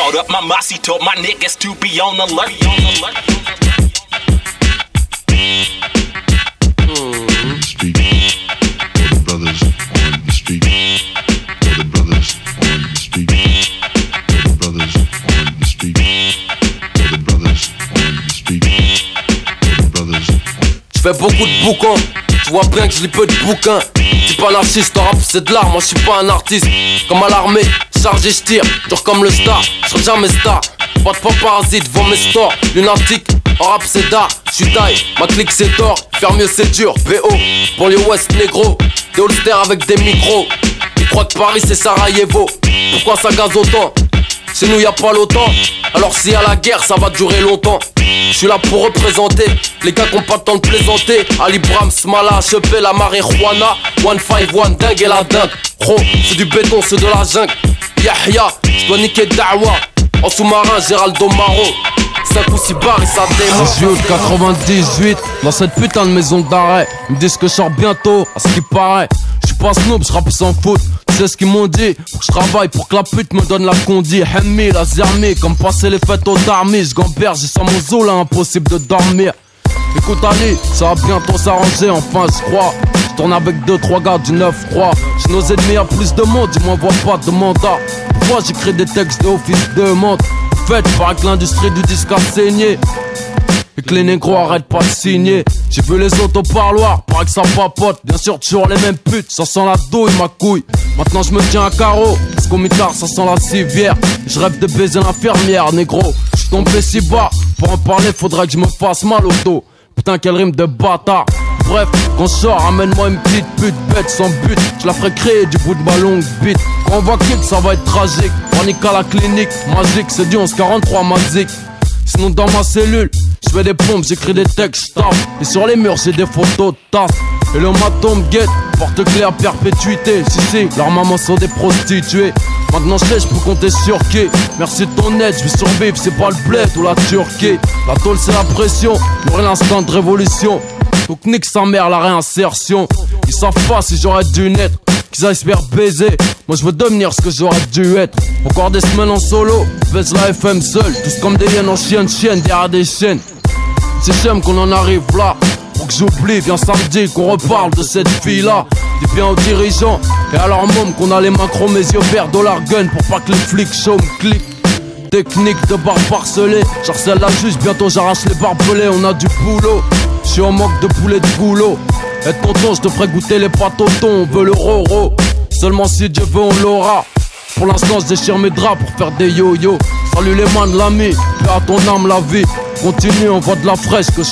caught up. My mossy told my niggas to be on alert. Street, for the brothers on the street, for the brothers on the street, for the brothers on the street, for the brothers on the street, for the brothers. J'fais beaucoup de boucans, tu vois bien que je lis peu de bouquins. J'suis pas narcisse, ton rap c'est de l'art, moi j'suis pas un artiste. Comme à l'armée, chargé j'tire, dur comme le star, j'serai jamais star. Pas de paparazzi devant mes stores, lunatique, en rap c'est d'art. J'suis taille, ma clique c'est d'or, faire mieux c'est dur. BO, pour les West négro, des holsters avec des micros. Ils croient que Paris c'est Sarajevo, pourquoi ça gaze autant? Chez nous y'a pas l'OTAN, alors s'il y a la guerre ça va durer longtemps. J'suis là pour représenter les gars qui ont pas le temps de plaisanter. Ali Brahms, Mala, Chepé, la marijuana, 151, dingue et la dingue. Gros, c'est du béton, c'est de la jungle. Yahya, j'dois niquer Dawa. En sous-marin, Géraldo Maro. 5 ou 6 bars et ça démarre. 98, dans cette putain de maison d'arrêt. Ils me disent que je sors bientôt, à ce qui paraît. J'suis pas snob, j'rappe sans faute. Tu sais ce qu'ils m'ont dit, faut que j'travaille pour que la pute me donne la condi. Hemmi, la zermi, comme passer les fêtes aux darmis. J'gamberge, j'ai sans mon zoo là, impossible de dormir. Écoute Ali, ça va bientôt s'arranger, enfin j'crois. J'tourne avec 2-3 gars du 9-3. Chez nos ennemis y'a plus de monde, ils m'envoient pas de mandat. Pourquoi j'écris des textes de office de montre? Fait, paraît que l'industrie du disque a saigné et que les négros arrêtent pas de signer. J'ai vu les autres au parloir, paraît que ça papote. Bien sûr toujours les mêmes putes, ça sent la douille ma couille. Maintenant je me tiens à carreau, parce qu'au mitard ça sent la civière. Je rêve de baiser l'infirmière, négro. J'suis tombé si bas, pour en parler faudrait que je me fasse mal au dos. Putain quelle rime de bâtard. Bref, quand je sors, amène-moi une petite pute bête sans but. Je la ferai créer du bout de ma longue bite. Quand on va kick, ça va être tragique. Panique à la clinique, magique, c'est du 1143 magique. Sinon dans ma cellule, je fais des pompes, j'écris des textes, j'tape. Et sur les murs, j'ai des photos de tasses. Et le maton me guette, porte-clés à perpétuité. Si, leurs mamans sont des prostituées. Maintenant je sais, je peux compter sur qui. Merci de ton aide, je vais survivre, c'est pas le bled ou la Turquie. La tôle c'est la pression, mourir l'instant de révolution. Donc nique sa mère la réinsertion. Ils savent pas si j'aurais dû naître, qu'ils aillent se faire baiser. Moi je veux devenir ce que j'aurais dû être. Encore des semaines en solo, baisse la FM seul. Tous comme des hyènes en chienne derrière des chaînes. C'est j'aime qu'on en arrive là. Pour que j'oublie, viens samedi qu'on reparle de cette fille-là. Dis bien aux dirigeants et à leur môme qu'on a les mains chromées, yeux verts, dollar gun pour pas que les flics show me cliquent. Technique de barre parcelée, j'harcèle la juge, bientôt j'arrache les barbelés, on a du boulot. J'suis en manque de poulet de boulot. Et tonton, j'te ferai goûter les pâtes au thon, on veut le roro. Seulement si Dieu veut on l'aura. Pour l'instant je déchire mes draps pour faire des yo-yo. Salut les mains de l'ami, fais à ton âme la vie. Continue, on voit de la fraîche que je